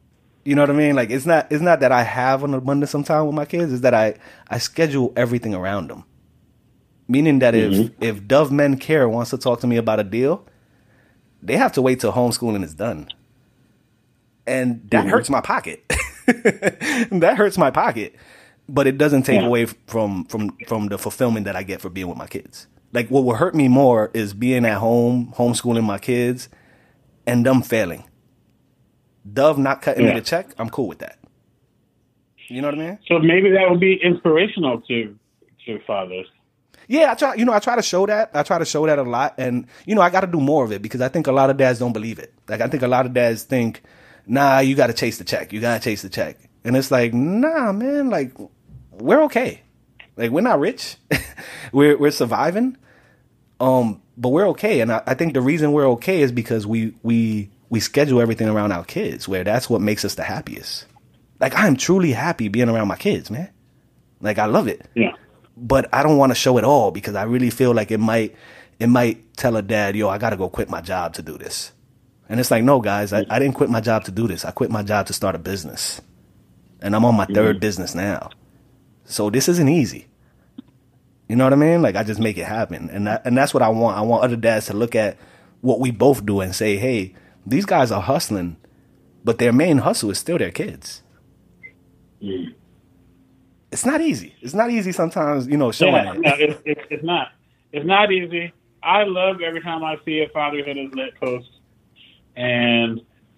You know what I mean? Like it's not that I have an abundance of time with my kids. It's that I schedule everything around them. Meaning that if Dove Men Care wants to talk to me about a deal, they have to wait till homeschooling is done. And that hurts my pocket. That hurts my pocket. But it doesn't take away from the fulfillment that I get for being with my kids. Like what will hurt me more is being at home, homeschooling my kids, and them failing. Dove not cutting me the check, I'm cool with that. You know what I mean? So maybe that would be inspirational to fathers. Yeah, I try to show that. I try to show that a lot. And, I got to do more of it because I think a lot of dads don't believe it. Like, I think a lot of dads think, nah, you got to chase the check. You got to chase the check. And it's like, nah, man, like, we're okay. Like, we're not rich. we're surviving. But we're okay. And I think the reason we're okay is because we schedule everything around our kids, where that's what makes us the happiest. Like, I'm truly happy being around my kids, man. Like, I love it. Yeah. But I don't want to show it all because I really feel like it might tell a dad, yo, I got to go quit my job to do this. And it's like, no, guys, I didn't quit my job to do this. I quit my job to start a business. And I'm on my third business now. So this isn't easy. You know what I mean? Like, I just make it happen. And that's what I want. I want other dads to look at what we both do and say, hey, these guys are hustling, but their main hustle is still their kids. Mm. It's not easy. It's not easy sometimes, showing it. No, it's not. It's not easy. I love every time I see a Fatherhood is Lit post. And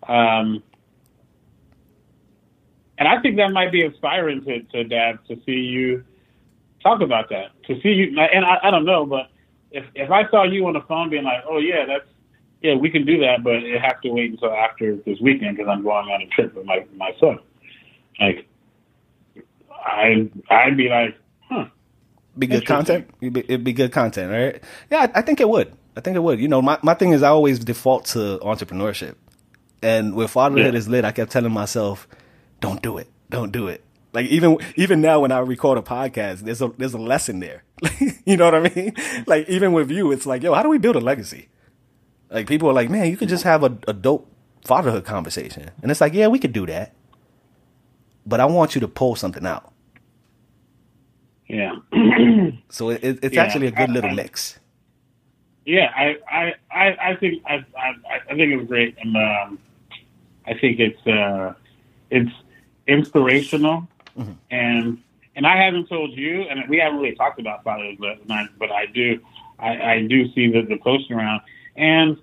I think that might be inspiring to dads to see you talk about that. To see you, and I don't know, but if I saw you on the phone being like, oh, yeah, we can do that, but it has to wait until after this weekend because I'm going on a trip with my son. Like, I'd be like, be good content. It'd be good content, right? Yeah, I think it would. My thing is I always default to entrepreneurship, and with Fatherhood is Lit, I kept telling myself, don't do it. Like even now when I record a podcast, there's a lesson there. You know what I mean? Like even with you, it's like, yo, how do we build a legacy? Like people are like, man, you could just have a dope fatherhood conversation, and it's like, yeah, we could do that, but I want you to pull something out. Yeah. So it's actually a good little mix. Yeah, I think it was great, and I think it's inspirational, and I haven't told you, and we haven't really talked about fatherhood, but I do see the post around, and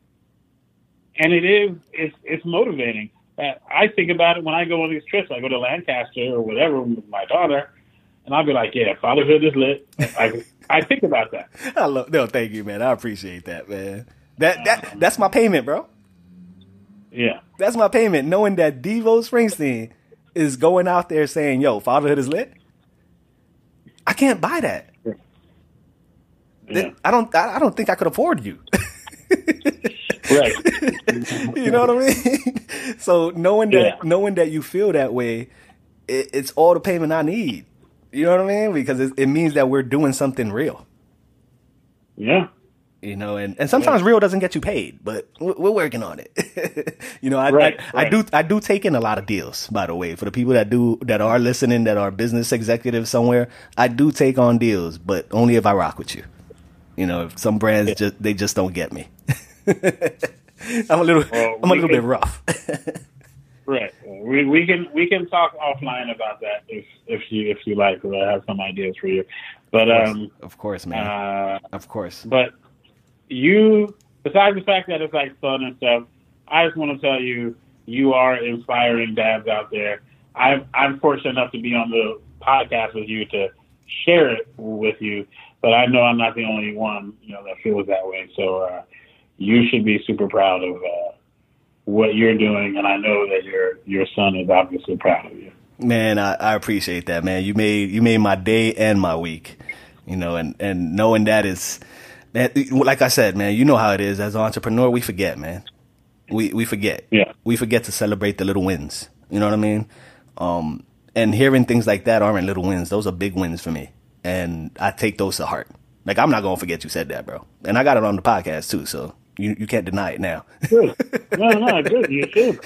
it's motivating. I think about it when I go on these trips. I go to Lancaster or whatever with my daughter. And I'll be like, yeah, Fatherhood is Lit. I think about that. Thank you, man. I appreciate that, man. That's my payment, bro. Yeah. That's my payment. Knowing that Devo Springsteen is going out there saying, yo, Fatherhood is Lit. I can't buy that. Yeah. I don't think I could afford you. Right. You know what I mean? So knowing that you feel that way, it's all the payment I need. You know what I mean? Because it means that we're doing something real. Yeah. And sometimes real doesn't get you paid, but we're working on it. I do take in a lot of deals, by the way, for the people that are listening, that are business executives somewhere. I do take on deals, but only if I rock with you. If some brands just don't get me. I'm a little bit rough. Right. We can talk offline about that if you like, or I have some ideas for you. But of course, man. Of course. But you, besides the fact that it's like fun and stuff, I just want to tell you, you are inspiring dads out there. I'm fortunate enough to be on the podcast with you to share it with you, but I know I'm not the only one, that feels that way. So you should be super proud of what you're doing, and I know that your son is obviously proud of you. Man, I appreciate that, man. You made my day and my week, and knowing that is, like I said, man, you know how it is as an entrepreneur. We forget, man. We forget. Yeah. We forget to celebrate the little wins. You know what I mean? And hearing things like that aren't little wins. Those are big wins for me, and I take those to heart. Like, I'm not gonna forget you said that, bro. And I got it on the podcast too, so You can't deny it now. Good. No, good. You should.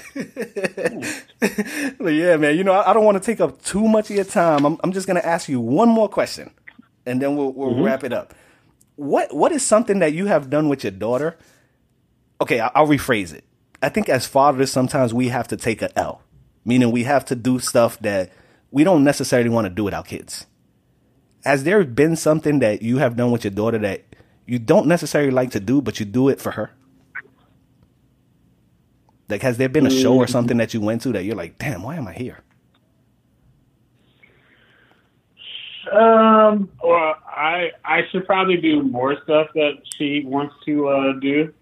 But yeah, man, you know, I don't want to take up too much of your time. I'm just going to ask you one more question, and then we'll wrap it up. What is something that you have done with your daughter? Okay, I'll rephrase it. I think as fathers, sometimes we have to take a L, meaning we have to do stuff that we don't necessarily want to do with our kids. Has there been something that you have done with your daughter that you don't necessarily like to do, but you do it for her? Like, has there been a show or something that you went to that you're like, damn, why am I here? Well, I should probably do more stuff that she wants to do.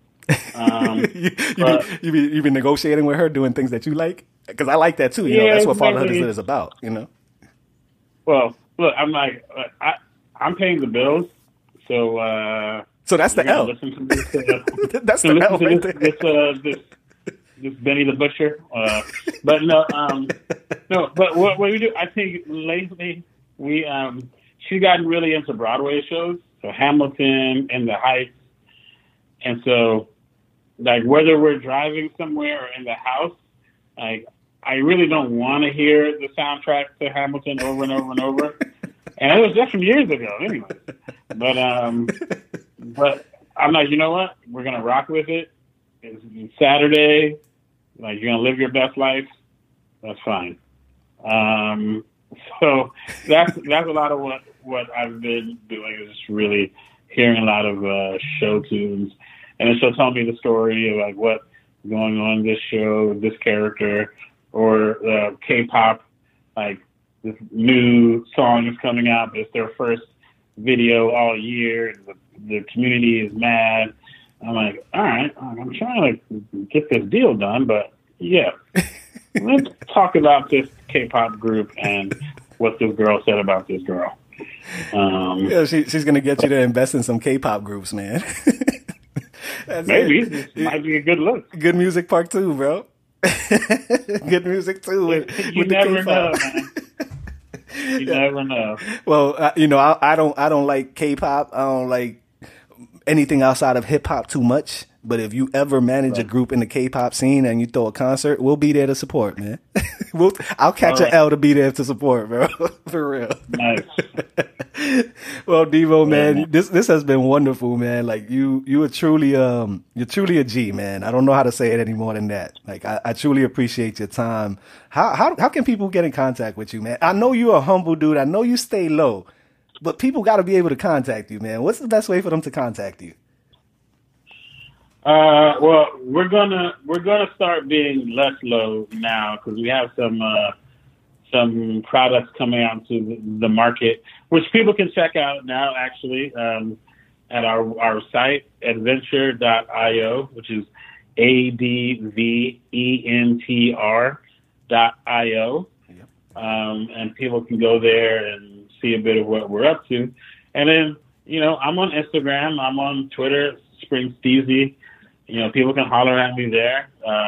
You been negotiating with her, doing things that you like? Because I like that too. You know, that's what fatherhood is about. You know. Well, look, I'm like, I'm paying the bills, so that's the L. Listen to this, that's the L right there. This Benny the Butcher. But no, But what we do, I think lately she's gotten really into Broadway shows, so Hamilton and The Heights, and so like whether we're driving somewhere or in the house, like I really don't want to hear the soundtrack to Hamilton over and over and over. And it was just from years ago anyway. But I'm like, you know what? We're going to rock with it. It's Saturday. Like, you're going to live your best life. That's fine. So that's a lot of what I've been doing, is just really hearing a lot of show tunes. And then she'll tell me the story of like what's going on in this show, this character, or K-pop, like this new song is coming out. It's their first video all year. The community is mad. I'm like, all right, I'm trying to get this deal done, but yeah, let's talk about this K-pop group and what this girl said about this girl. Yeah, she's gonna get you to invest in some K-pop groups, man. Maybe it might be a good look. Good music part 2, bro. Good music too. You never know, man. You never know. Well, you know, I don't like K-pop. I don't like anything outside of hip hop too much. But if you ever manage a group in the K-pop scene and you throw a concert, we'll be there to support, man. I'll catch an L to be there to support, bro. For real. Nice. Well, Devo, man, this has been wonderful, man. Like you are truly you're truly a G, man. I don't know how to say it any more than that. Like I truly appreciate your time. How can people get in contact with you, man? I know you're a humble dude. I know you stay low, but people got to be able to contact you, man. What's the best way for them to contact you? Well, we're gonna start being less low now because we have some products coming out to the market, which people can check out now actually at our site adventure.io, which is ADVENTR.io, and people can go there and see a bit of what we're up to. And then, you know, I'm on Instagram, I'm on Twitter, Spring Steezy. You know, people can holler at me there.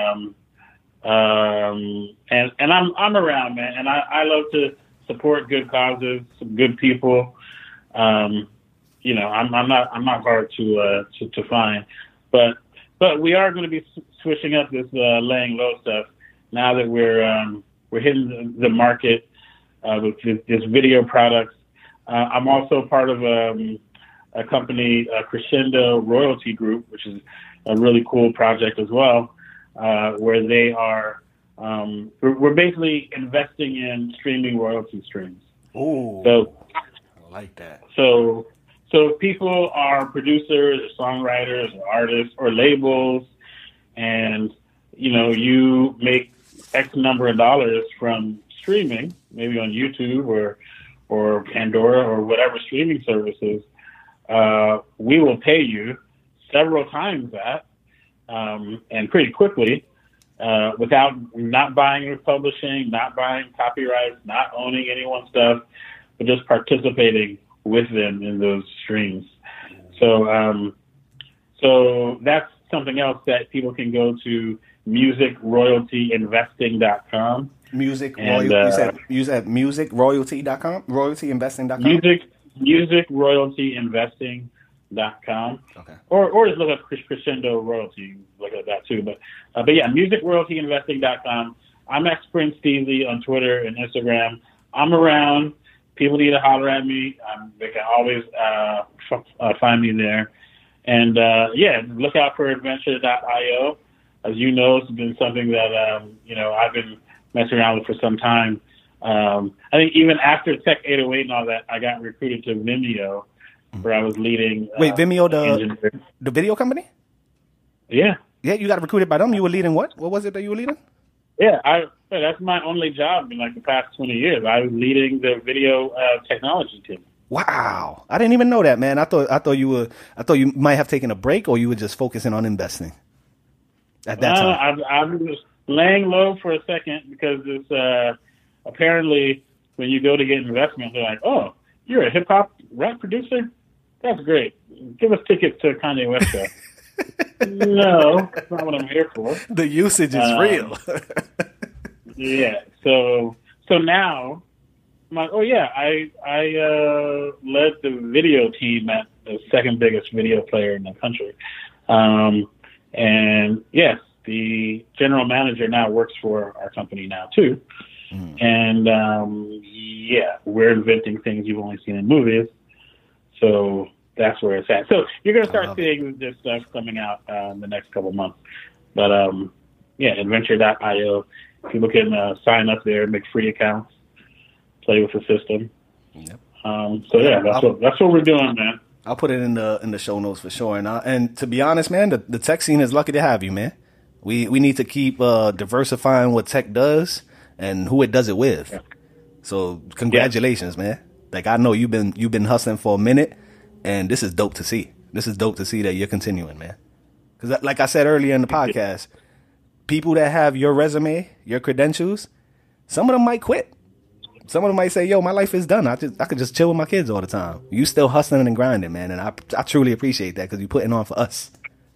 And I'm around, man. And I love to support good causes, some good people. You know, I'm not hard to find, but we are going to be switching up this laying low stuff now that we're hitting the market with this video products. I'm also part of a company, Crescendo Royalty Group, which is a really cool project as well, where they are, we're basically investing in streaming royalty streams. Oh, so I like that. So if people are producers or songwriters or artists or labels, and, you know, you make X number of dollars from streaming, maybe on YouTube or Pandora or whatever streaming services, we will pay you several times that, and pretty quickly, without not buying or publishing, not buying copyrights, not owning anyone's stuff, but just participating with them in those streams. So that's something else that people can go to musicroyaltyinvesting.com. You said musicroyalty.com? Royaltyinvesting.com? Musicroyaltyinvesting.com. musicroyalty.com. Okay. Or just look up Crescendo Royalty, look at that too. But yeah, musicroyaltyinvesting.com. I'm at Sprint Steely on Twitter and Instagram. I'm around. People need to holler at me. They can always find me there. And look out for Adventure.io. As you know, it's been something that I've been messing around with for some time. I think even after Tech 808 and all that, I got recruited to Vimeo, where I was leading. Wait, Vimeo, the video company? Yeah. Yeah, you got recruited by them. You were leading what? What was it that you were leading? Yeah, that's my only job in like the past 20 years. I was leading the video technology team. Wow, I didn't even know that, man. I thought you might have taken a break, or you were just focusing on investing at that time. I was laying low for a second because it's apparently when you go to get investment, they're like, "Oh, you're a hip hop rap producer? That's great. Give us tickets to Kanye West show." No, that's not what I'm here for. The usage is real. Yeah. So now I'm like, oh yeah, I led the video team at the second biggest video player in the country. And yes, the general manager now works for our company now too. And we're inventing things you've only seen in movies. So that's where it's at. So you're going to start seeing this stuff coming out in the next couple months. But Adventure.io. People can sign up there, make free accounts, play with the system. Yep. That's what we're doing, man. I'll put it in the show notes for sure. And to be honest, man, the tech scene is lucky to have you, man. We need to keep diversifying what tech does and who it does it with. Yeah. So congratulations, man. Like, I know you've been hustling for a minute, and this is dope to see. This is dope to see that you're continuing, man. Because like I said earlier in the podcast, people that have your resume, your credentials, some of them might quit. Some of them might say, yo, my life is done. I could just chill with my kids all the time. You still hustling and grinding, man. And I truly appreciate that because you're putting on for us.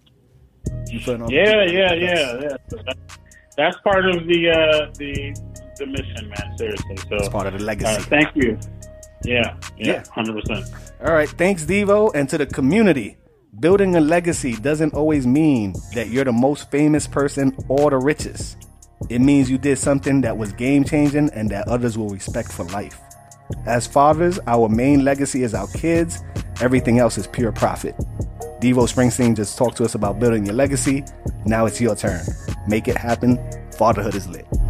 Yeah. That's part of the mission, man. Seriously. So it's part of the legacy. Thank you. Yeah, 100%. All right. Thanks, Devo. And to the community, building a legacy doesn't always mean that you're the most famous person or the richest. It means you did something that was game-changing and that others will respect for life. As fathers, our main legacy is our kids. Everything else is pure profit. Devo Springsteen just talked to us about building your legacy. Now it's your turn. Make it happen. Fatherhood is lit.